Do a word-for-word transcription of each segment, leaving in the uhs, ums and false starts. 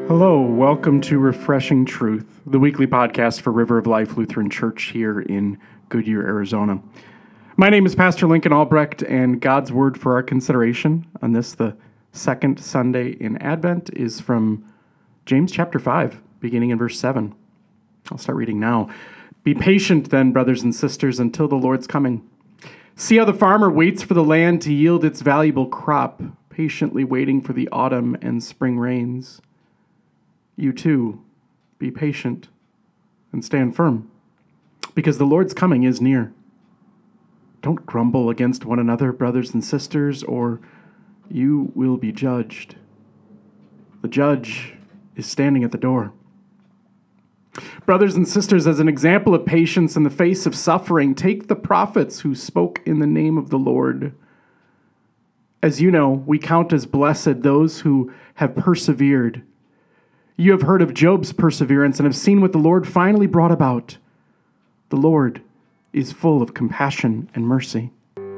Hello, welcome to Refreshing Truth, the weekly podcast for River of Life Lutheran Church here in Goodyear, Arizona. My name is Pastor Lincoln Albrecht, and God's word for our consideration on this, the second Sunday in Advent, is from James chapter five, beginning in verse seven. I'll start reading now. Be patient then, brothers and sisters, until the Lord's coming. See how the farmer waits for the land to yield its valuable crop, patiently waiting for the autumn and spring rains. You too, be patient and stand firm, because the Lord's coming is near. Don't grumble against one another, brothers and sisters, or you will be judged. The judge is standing at the door. Brothers and sisters, as an example of patience in the face of suffering, take the prophets who spoke in the name of the Lord. As you know, we count as blessed those who have persevered. You have heard of Job's perseverance and have seen what the Lord finally brought about. The Lord is full of compassion and mercy.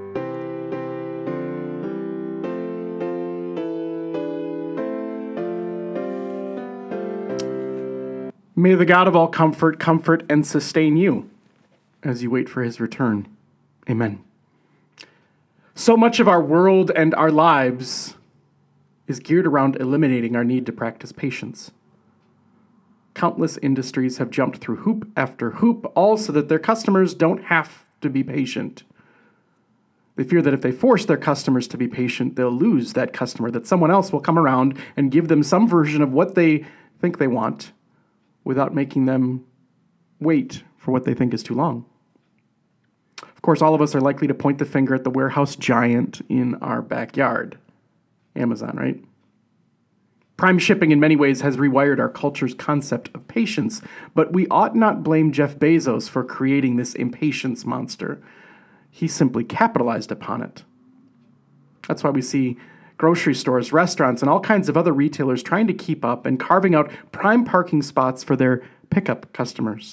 May the God of all comfort comfort and sustain you as you wait for his return. Amen. So much of our world and our lives is geared around eliminating our need to practice patience. Countless industries have jumped through hoop after hoop, all so that their customers don't have to be patient. They fear that if they force their customers to be patient, they'll lose that customer, that someone else will come around and give them some version of what they think they want without making them wait for what they think is too long. Of course, all of us are likely to point the finger at the warehouse giant in our backyard. Amazon, right? Prime shipping in many ways has rewired our culture's concept of patience, but we ought not blame Jeff Bezos for creating this impatience monster. He simply capitalized upon it. That's why we see grocery stores, restaurants, and all kinds of other retailers trying to keep up and carving out prime parking spots for their pickup customers.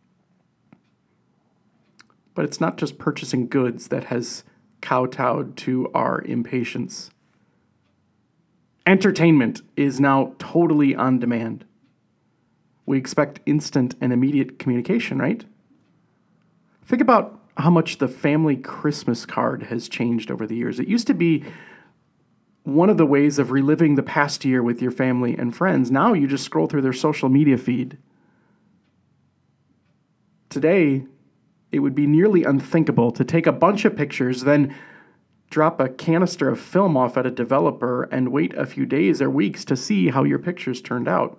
But it's not just purchasing goods that has kowtowed to our impatience. Entertainment is now totally on demand. We expect instant and immediate communication, right? Think about how much the family Christmas card has changed over the years. It used to be one of the ways of reliving the past year with your family and friends. Now you just scroll through their social media feed. Today, it would be nearly unthinkable to take a bunch of pictures, then drop a canister of film off at a developer and wait a few days or weeks to see how your pictures turned out.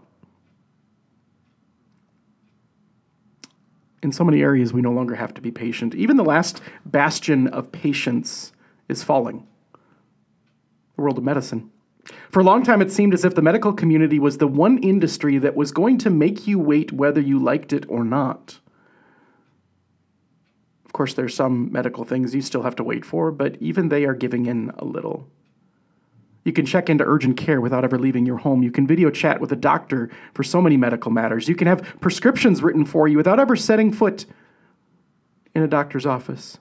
In so many areas, we no longer have to be patient. Even the last bastion of patience is falling. The world of medicine. For a long time, it seemed as if the medical community was the one industry that was going to make you wait whether you liked it or not. Of course, there's some medical things you still have to wait for, but even they are giving in a little. You can check into urgent care without ever leaving your home. You can video chat with a doctor for so many medical matters. You can have prescriptions written for you without ever setting foot in a doctor's office.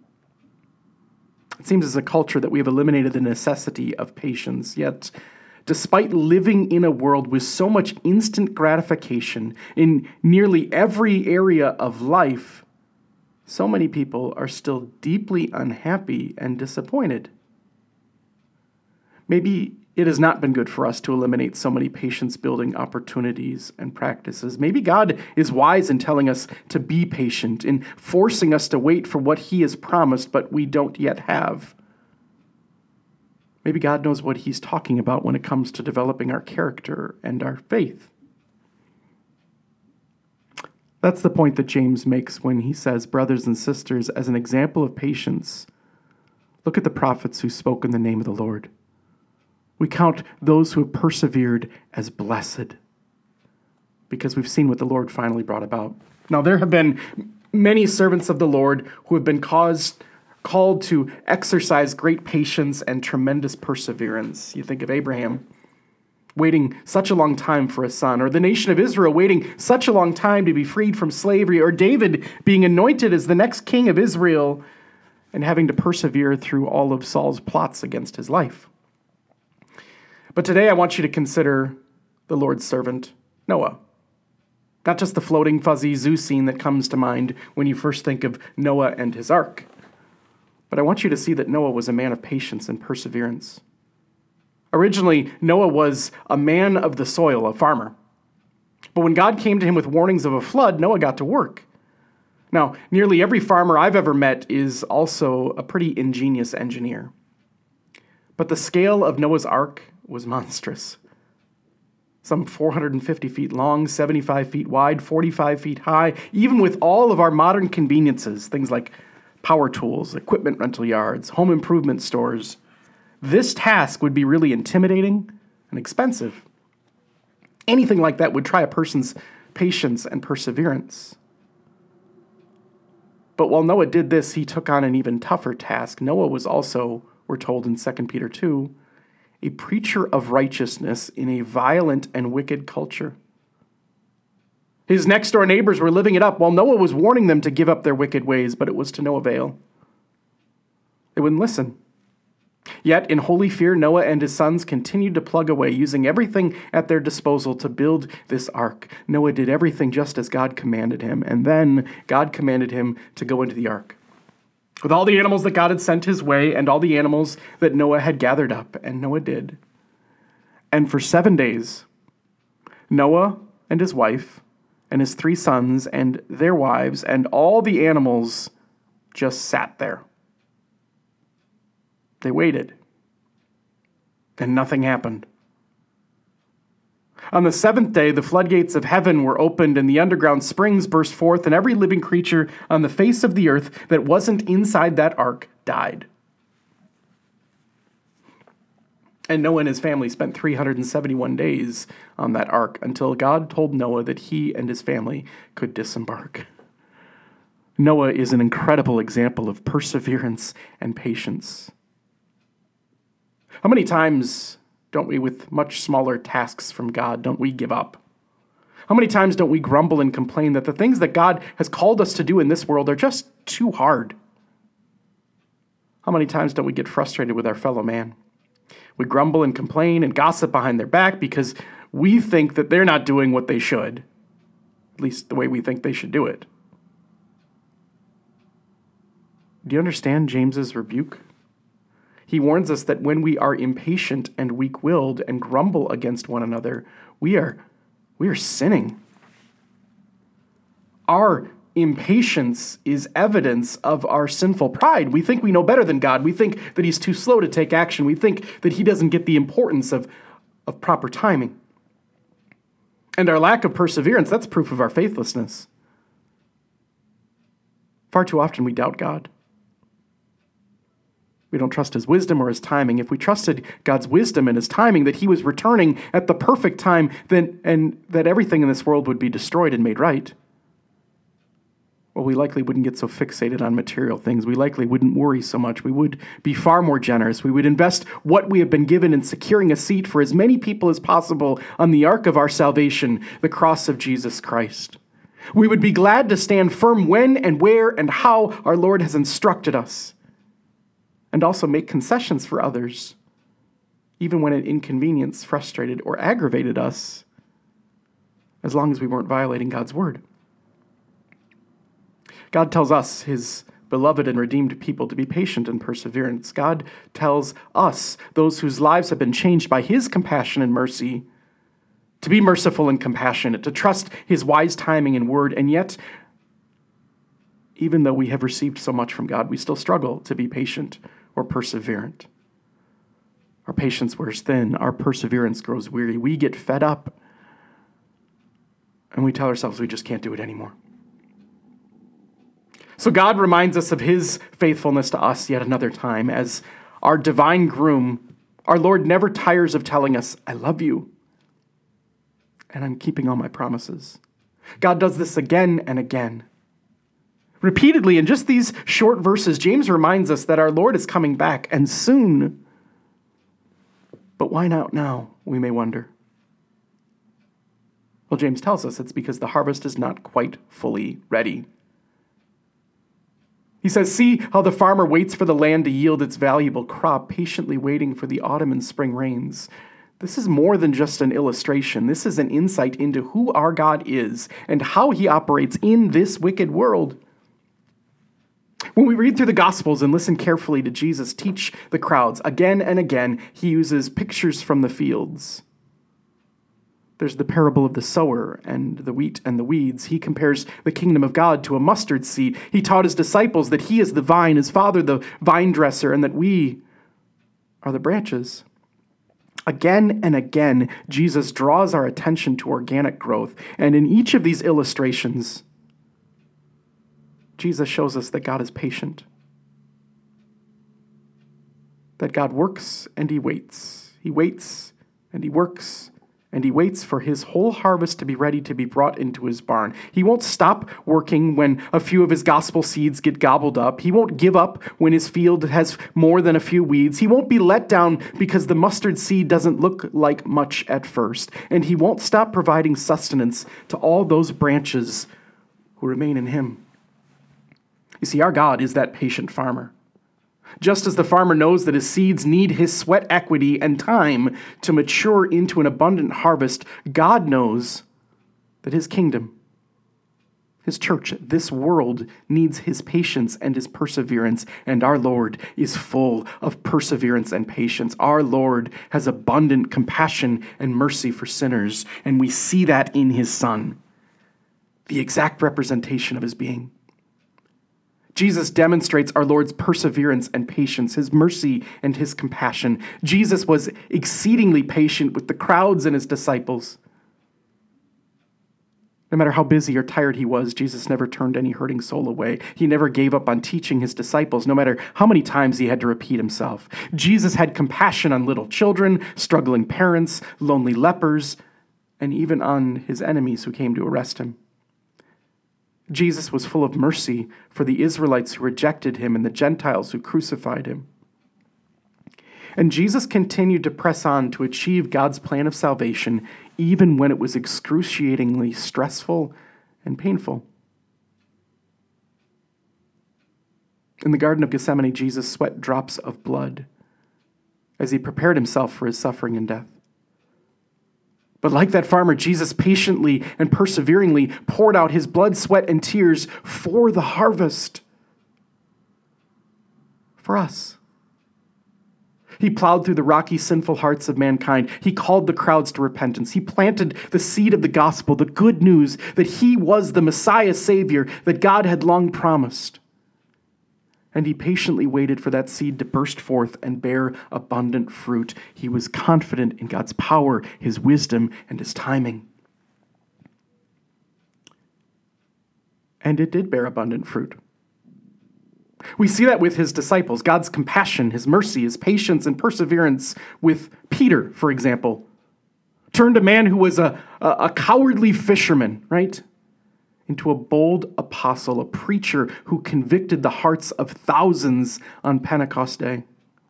It seems as a culture that we have eliminated the necessity of patience, yet despite living in a world with so much instant gratification in nearly every area of life, so many people are still deeply unhappy and disappointed. Maybe it has not been good for us to eliminate so many patience-building opportunities and practices. Maybe God is wise in telling us to be patient, in forcing us to wait for what he has promised, but we don't yet have. Maybe God knows what he's talking about when it comes to developing our character and our faith. That's the point that James makes when he says, brothers and sisters, as an example of patience, look at the prophets who spoke in the name of the Lord. We count those who have persevered as blessed because we've seen what the Lord finally brought about. Now, there have been many servants of the Lord who have been caused, called to exercise great patience and tremendous perseverance. You think of Abraham waiting such a long time for a son, or the nation of Israel waiting such a long time to be freed from slavery, or David being anointed as the next king of Israel and having to persevere through all of Saul's plots against his life. But today I want you to consider the Lord's servant, Noah. Not just the floating, fuzzy zoo scene that comes to mind when you first think of Noah and his ark. But I want you to see that Noah was a man of patience and perseverance. Originally, Noah was a man of the soil, a farmer. But when God came to him with warnings of a flood, Noah got to work. Now, nearly every farmer I've ever met is also a pretty ingenious engineer. But the scale of Noah's ark was monstrous. Some four hundred fifty feet long, seventy-five feet wide, forty-five feet high, even with all of our modern conveniences, things like power tools, equipment rental yards, home improvement stores. This task would be really intimidating and expensive. Anything like that would try a person's patience and perseverance. But while Noah did this, he took on an even tougher task. Noah was also, we're told in Second Peter two, a preacher of righteousness in a violent and wicked culture. His next-door neighbors were living it up while Noah was warning them to give up their wicked ways, but it was to no avail. They wouldn't listen. Yet, in holy fear, Noah and his sons continued to plug away, using everything at their disposal to build this ark. Noah did everything just as God commanded him, and then God commanded him to go into the ark with all the animals that God had sent his way and all the animals that Noah had gathered up, and Noah did. And for seven days, Noah and his wife and his three sons and their wives and all the animals just sat there. They waited, and nothing happened. On the seventh day, the floodgates of heaven were opened, and the underground springs burst forth, and every living creature on the face of the earth that wasn't inside that ark died. And Noah and his family spent three hundred seventy-one days on that ark until God told Noah that he and his family could disembark. Noah is an incredible example of perseverance and patience. How many times don't we, with much smaller tasks from God, don't we give up? How many times don't we grumble and complain that the things that God has called us to do in this world are just too hard? How many times don't we get frustrated with our fellow man? We grumble and complain and gossip behind their back because we think that they're not doing what they should, at least the way we think they should do it. Do you understand James's rebuke? He warns us that when we are impatient and weak-willed and grumble against one another, we are, we are sinning. Our impatience is evidence of our sinful pride. We think we know better than God. We think that he's too slow to take action. We think that he doesn't get the importance of, of proper timing. And our lack of perseverance, that's proof of our faithlessness. Far too often we doubt God. We don't trust his wisdom or his timing. If we trusted God's wisdom and his timing, that he was returning at the perfect time, then and that everything in this world would be destroyed and made right, well, we likely wouldn't get so fixated on material things. We likely wouldn't worry so much. We would be far more generous. We would invest what we have been given in securing a seat for as many people as possible on the ark of our salvation, the cross of Jesus Christ. We would be glad to stand firm when and where and how our Lord has instructed us, and also make concessions for others, even when an inconvenience frustrated or aggravated us, as long as we weren't violating God's word. God tells us, his beloved and redeemed people, to be patient and perseverance. God tells us, those whose lives have been changed by his compassion and mercy, to be merciful and compassionate, to trust his wise timing and word, and yet, even though we have received so much from God, we still struggle to be patient or perseverant. Our patience wears thin. Our perseverance grows weary. We get fed up, and we tell ourselves we just can't do it anymore. So God reminds us of his faithfulness to us yet another time. As our divine groom, our Lord never tires of telling us, I love you, and I'm keeping all my promises. God does this again and again. Repeatedly, in just these short verses, James reminds us that our Lord is coming back, and soon. But why not now, we may wonder. Well, James tells us it's because the harvest is not quite fully ready. He says, see how the farmer waits for the land to yield its valuable crop, patiently waiting for the autumn and spring rains. This is more than just an illustration. This is an insight into who our God is and how he operates in this wicked world. When we read through the Gospels and listen carefully to Jesus teach the crowds, again and again, he uses pictures from the fields. There's the parable of the sower and the wheat and the weeds. He compares the kingdom of God to a mustard seed. He taught his disciples that he is the vine, his Father the vine dresser, and that we are the branches. Again and again, Jesus draws our attention to organic growth. And in each of these illustrations, Jesus shows us that God is patient, that God works and he waits. He waits and he works and he waits for his whole harvest to be ready to be brought into his barn. He won't stop working when a few of his gospel seeds get gobbled up. He won't give up when his field has more than a few weeds. He won't be let down because the mustard seed doesn't look like much at first. And he won't stop providing sustenance to all those branches who remain in him. You see, our God is that patient farmer. Just as the farmer knows that his seeds need his sweat equity and time to mature into an abundant harvest, God knows that his kingdom, his church, this world needs his patience and his perseverance, and our Lord is full of perseverance and patience. Our Lord has abundant compassion and mercy for sinners, and we see that in his Son, the exact representation of his being. Jesus demonstrates our Lord's perseverance and patience, his mercy and his compassion. Jesus was exceedingly patient with the crowds and his disciples. No matter how busy or tired he was, Jesus never turned any hurting soul away. He never gave up on teaching his disciples, no matter how many times he had to repeat himself. Jesus had compassion on little children, struggling parents, lonely lepers, and even on his enemies who came to arrest him. Jesus was full of mercy for the Israelites who rejected him and the Gentiles who crucified him. And Jesus continued to press on to achieve God's plan of salvation, even when it was excruciatingly stressful and painful. In the Garden of Gethsemane, Jesus sweat drops of blood as he prepared himself for his suffering and death. But like that farmer, Jesus patiently and perseveringly poured out his blood, sweat, and tears for the harvest. For us. He plowed through the rocky, sinful hearts of mankind. He called the crowds to repentance. He planted the seed of the gospel, the good news that he was the Messiah Savior that God had long promised. And he patiently waited for that seed to burst forth and bear abundant fruit. He was confident in God's power, his wisdom, and his timing. And it did bear abundant fruit. We see that with his disciples, God's compassion, his mercy, his patience, and perseverance with Peter, for example. Turned a man who was a, a, a cowardly fisherman, right, into a bold apostle, a preacher who convicted the hearts of thousands on Pentecost Day.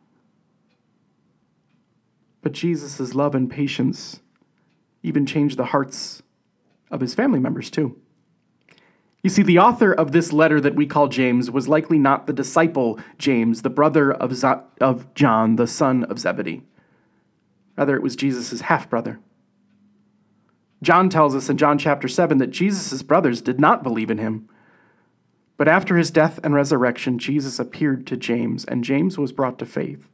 But Jesus' love and patience even changed the hearts of his family members too. You see, the author of this letter that we call James was likely not the disciple James, the brother of, Z- of John, the son of Zebedee. Rather, it was Jesus' half-brother. John tells us in John chapter seven that Jesus' brothers did not believe in him. But after his death and resurrection, Jesus appeared to James, and James was brought to faith.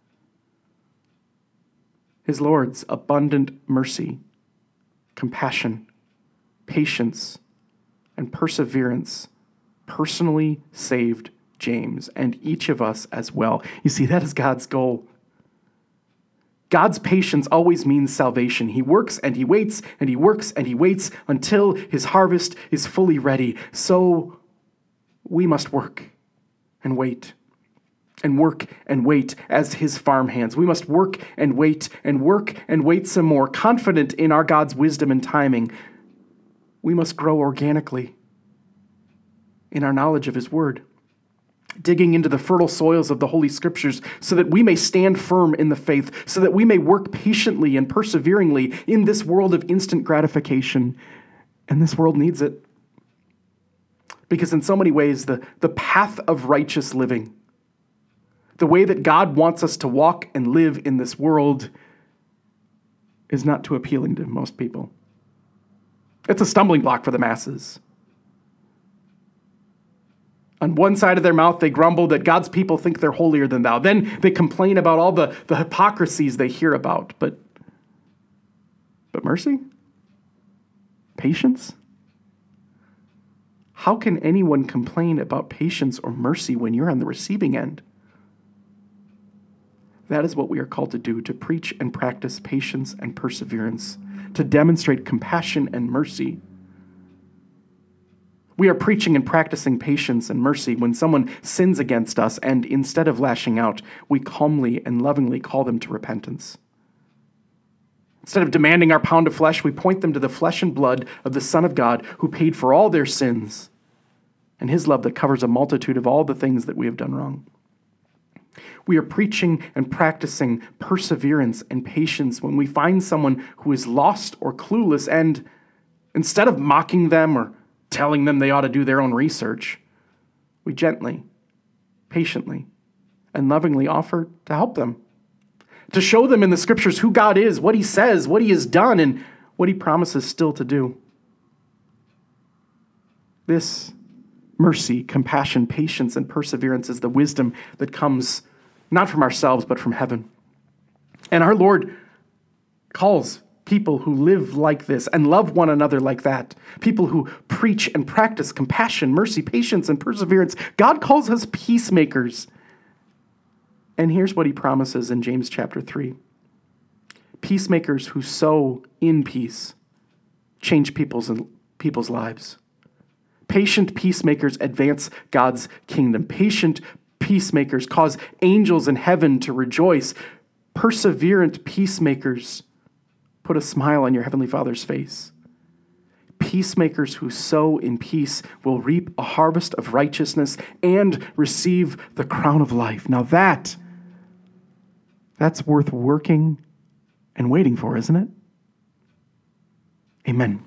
His Lord's abundant mercy, compassion, patience, and perseverance personally saved James, and each of us as well. You see, that is God's goal. God's patience always means salvation. He works and he waits and he works and he waits until his harvest is fully ready. So we must work and wait and work and wait as his farm hands. We must work and wait and work and wait some more, confident in our God's wisdom and timing. We must grow organically in our knowledge of his word, digging into the fertile soils of the Holy Scriptures so that we may stand firm in the faith, so that we may work patiently and perseveringly in this world of instant gratification. And this world needs it. Because in so many ways, the, the path of righteous living, the way that God wants us to walk and live in this world, is not too appealing to most people. It's a stumbling block for the masses. On one side of their mouth, they grumble that God's people think they're holier than thou. Then they complain about all the, the hypocrisies they hear about. But, but mercy? Patience? How can anyone complain about patience or mercy when you're on the receiving end? That is what we are called to do, to preach and practice patience and perseverance, to demonstrate compassion and mercy. We are preaching and practicing patience and mercy when someone sins against us, and instead of lashing out, we calmly and lovingly call them to repentance. Instead of demanding our pound of flesh, we point them to the flesh and blood of the Son of God who paid for all their sins, and his love that covers a multitude of all the things that we have done wrong. We are preaching and practicing perseverance and patience when we find someone who is lost or clueless, and instead of mocking them or telling them they ought to do their own research, we gently, patiently, and lovingly offer to help them, to show them in the scriptures who God is, what he says, what he has done, and what he promises still to do. This mercy, compassion, patience, and perseverance is the wisdom that comes not from ourselves, but from heaven. And our Lord calls people who live like this and love one another like that, people who preach and practice compassion, mercy, patience, and perseverance. God calls us peacemakers. And here's what he promises in James chapter three. Peacemakers who sow in peace change people's, people's lives. Patient peacemakers advance God's kingdom. Patient peacemakers cause angels in heaven to rejoice. Perseverant peacemakers put a smile on your heavenly Father's face. Peacemakers who sow in peace will reap a harvest of righteousness and receive the crown of life. Now that, that's worth working and waiting for, isn't it? Amen.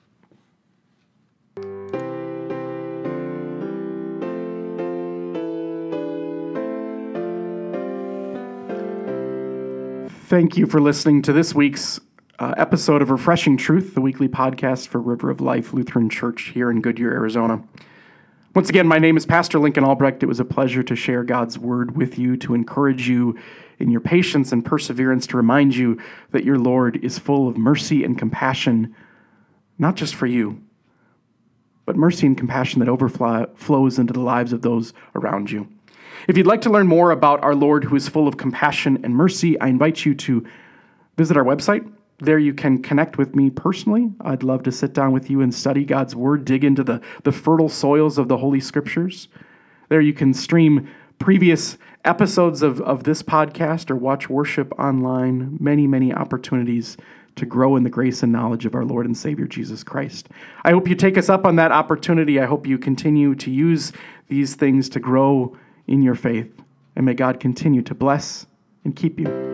Thank you for listening to this week's uh, episode of Refreshing Truth, the weekly podcast for River of Life Lutheran Church here in Goodyear, Arizona. Once again, my name is Pastor Lincoln Albrecht. It was a pleasure to share God's word with you, to encourage you in your patience and perseverance, to remind you that your Lord is full of mercy and compassion, not just for you, but mercy and compassion that overflows into the lives of those around you. If you'd like to learn more about our Lord who is full of compassion and mercy, I invite you to visit our website. There you can connect with me personally. I'd love to sit down with you and study God's word, dig into the, the fertile soils of the Holy Scriptures. There you can stream previous episodes of, of this podcast or watch worship online. Many, many opportunities to grow in the grace and knowledge of our Lord and Savior Jesus Christ. I hope you take us up on that opportunity. I hope you continue to use these things to grow in your faith. And may God continue to bless and keep you.